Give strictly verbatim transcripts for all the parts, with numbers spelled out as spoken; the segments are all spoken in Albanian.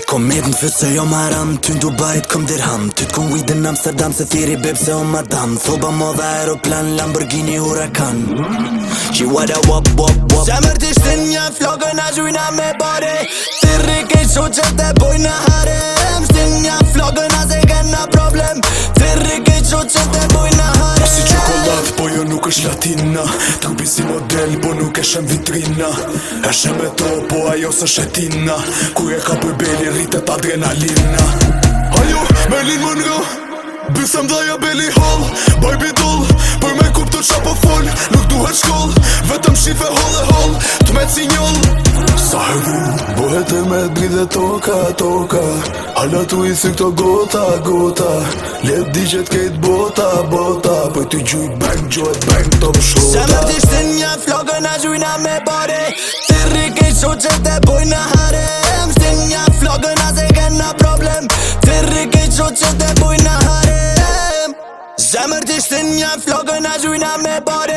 Kom med den för sig om haram Tyn Dubai kom dirham Tyt kom weed in Amsterdam Se firi bebse och madam Thoba moda aeroplan Lamborghini Huracan She wada wop wop wop Zemër t'i shtinja flogën a gjujna me bare Thirri kej qoqet e bojna harem Shtinja flogën a se kena problem Thirri kej qoqet e bojna harem Si qokolad po jo nuk është latina Trupi si model po nuk e shem vitrina E shem e to po ajo së shetina Kur e ka për beli rritet adrenalina Ajo, Merlin Monroe Bysem dhaja beli hall Barbie doll Për me kuptu qa po fol Nuk duhet shkoll Vetëm shife hall e hall T'met si njoll Sa herdu Bohet e me bridhe toka toka Hala tu i si këto gota gota Let digjet kejt bota bota Për ty gjujt bang gjojt bang top shota Zemër t'i shtinja flogën a gjujna me bare Thirri kejt qoqet e bojna harem Shtinja flogën a se kena problem Thirri kejt qoqet e bojna harem Zemër t'i shtinja flogën a gjujna me bare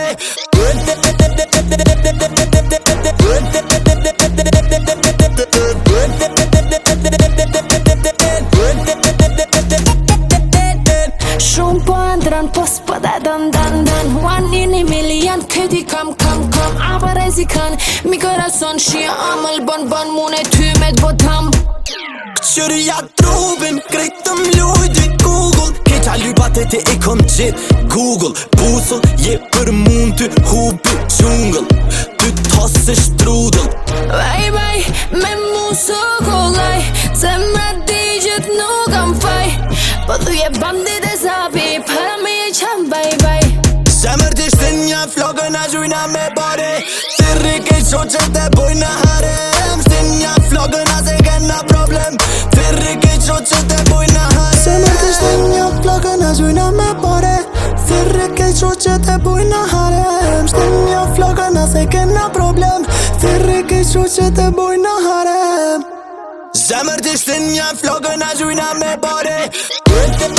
Shumë po andran, po s'pada dan dan dan One in a million, këti kam kam kam Aba rezikan, mi corazon Shia amël bon bon mune ty me t'botam Qëria trupin, krejt të mlujti Google Keqa lypat e ti i kom gjit Google, busull, je për mund ty hubi gjungël Ty t'hos se shtrudël Baj baj, me mu së kollaj Se me digjet nuk am faj Po thuje bandit e zapi Para me e qam baj baj Zemër t'i shtinja flogën a gjujna me bare Thirri kejt qoqet e bojna harem Shtinja flogën a se kena problem Thirri kejt qoqet e bojna harem Zemër t'i shtinja flogën a gjujna me bare Thirri kejt qoqet e bojna harem Shtinja flogën a se kena problem Thirri kejt qoqet e bojna harem Zemër t'i shtinja flogën a gjujna me bare